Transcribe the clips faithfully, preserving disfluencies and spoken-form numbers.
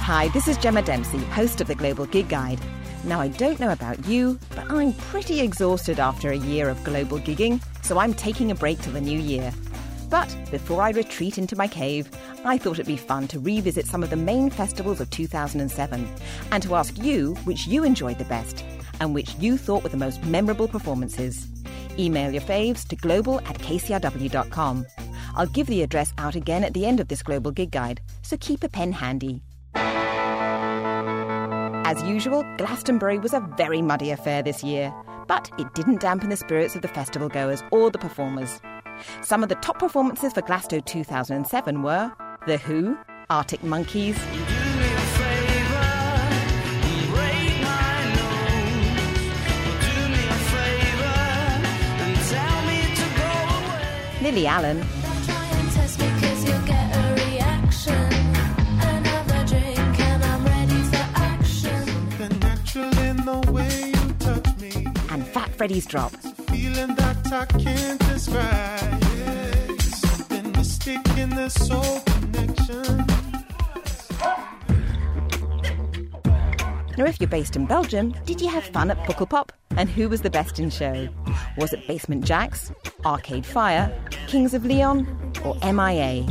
Hi, this is Gemma Dempsey, host of the Global Gig Guide. Now, I don't know about you, but I'm pretty exhausted after a year of global gigging, so I'm taking a break till the new year. But before I retreat into my cave, I thought it'd be fun to revisit some of the main festivals of two thousand seven and to ask you which you enjoyed the best and which you thought were the most memorable performances. Email your faves to global at k c r w dot com. I'll give the address out again at the end of this Global Gig Guide, so keep a pen handy. As usual, Glastonbury was a very muddy affair this year, but it didn't dampen the spirits of the festival goers or the performers. Some of the top performances for Glasgow two thousand seven were The Who, Arctic Monkeys, Lily Allen, and Fat Freddy's Drop. Feeling that I can't describe. Yeah, something mystic in the soul connection. Now, if you're based in Belgium, did you have fun at Pukkelpop? And who was the best in show? Was it Basement Jaxx, Arcade Fire, Kings of Leon, or M I A?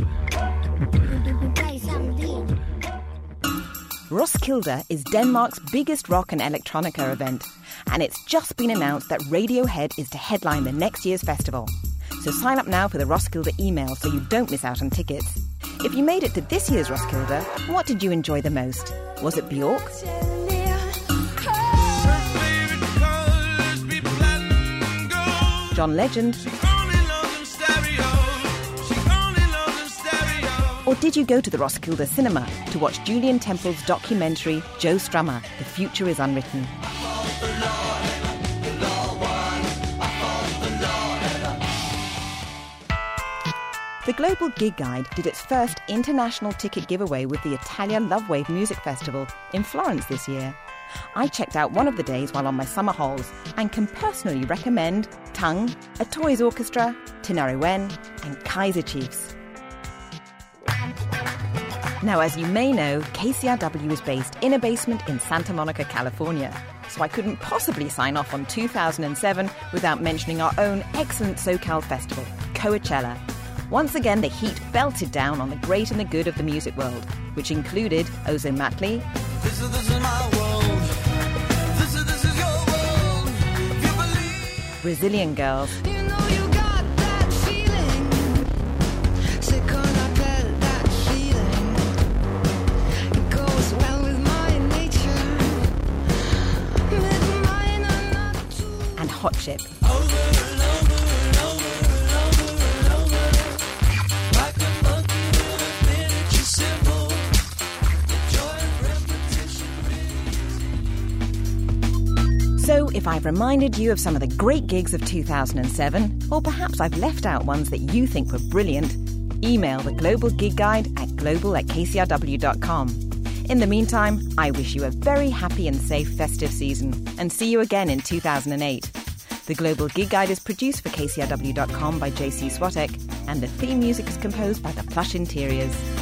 Roskilde is Denmark's biggest rock and electronica event, and it's just been announced that Radiohead is to headline the next year's festival. So sign up now for the Roskilde email so you don't miss out on tickets. If you made it to this year's Roskilde, what did you enjoy the most? Was it Bjork? John Legend? Or did you go to the Roskilde Cinema to watch Julian Temple's documentary Joe Strummer, The Future is Unwritten? The Global Gig Guide did its first international ticket giveaway with the Italia Love Wave Music Festival in Florence this year. I checked out one of the days while on my summer holes and can personally recommend Tongue, A Toys Orchestra, Tinariwen and Kaiser Chiefs. Now, as you may know, K C R W is based in a basement in Santa Monica, California. So I couldn't possibly sign off on two thousand seven without mentioning our own excellent SoCal festival, Coachella. Once again, the heat belted down on the great and the good of the music world, which included Ozomatli, This is, this is my world. This is, this is your world. If you believe. Brazilian Girls, You know you got that feeling. C'est qu'on appelle that feeling. It goes well with my nature. With mine or not too. and Hot Chip. So, if I've reminded you of some of the great gigs of two thousand seven, or perhaps I've left out ones that you think were brilliant, email the Global Gig Guide at global at k c r w dot com. In the meantime, I wish you a very happy and safe festive season, and see you again in two thousand eight. The Global Gig Guide is produced for k c r w dot com by J C Swatek, and the theme music is composed by The Plush Interiors.